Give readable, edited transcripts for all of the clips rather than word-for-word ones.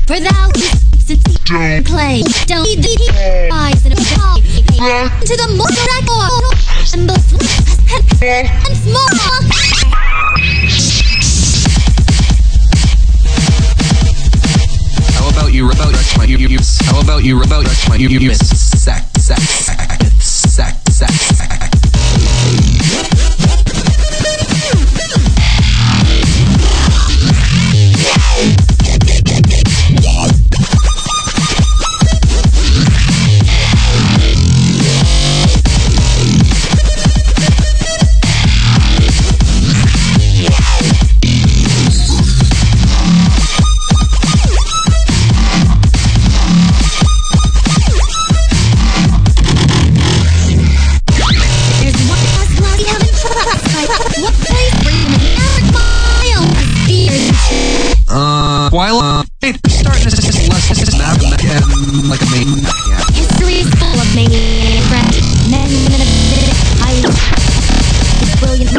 For thou don't play, don't be the eyes in a ball to the mortal and the and small. How about you about my you how about you about my you sack. While starting this is less like a main. History is full of men in a brilliant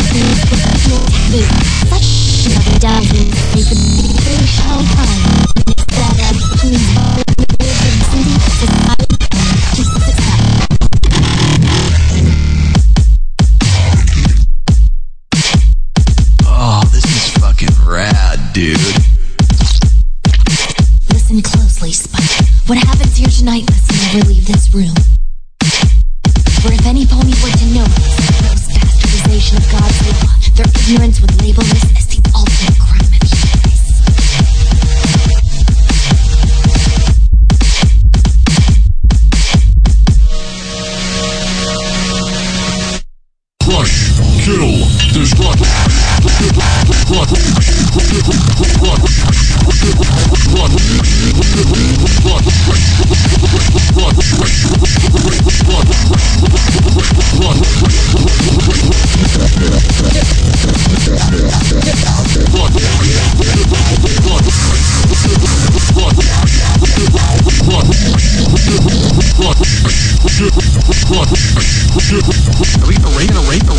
such dozens they could be shall come. Oh, this is fucking rad, dude. Listen closely, Spike. What happens here tonight must never leave this room. For if any pony were to know this gross bastardization of God's law, their ignorance would label this as the ultimate crime of human race. Crush, kill, destruct. Are we arranging?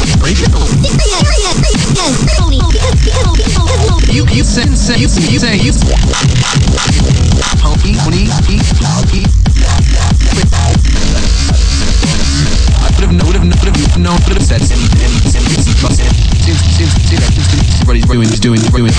You say Pony. I would have known. Could have said any. Everybody's doing.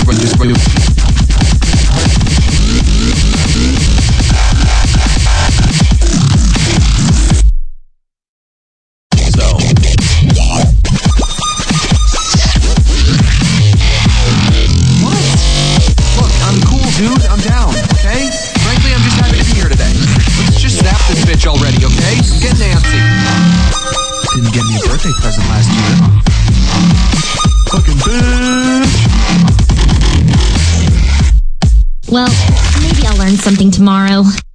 Dude, I'm down, okay? Frankly, I'm just happy to be here today. Let's just zap this bitch already, okay? I'm getting antsy. Didn't get me a birthday present last year. Fucking bitch! Well, maybe I'll learn something tomorrow.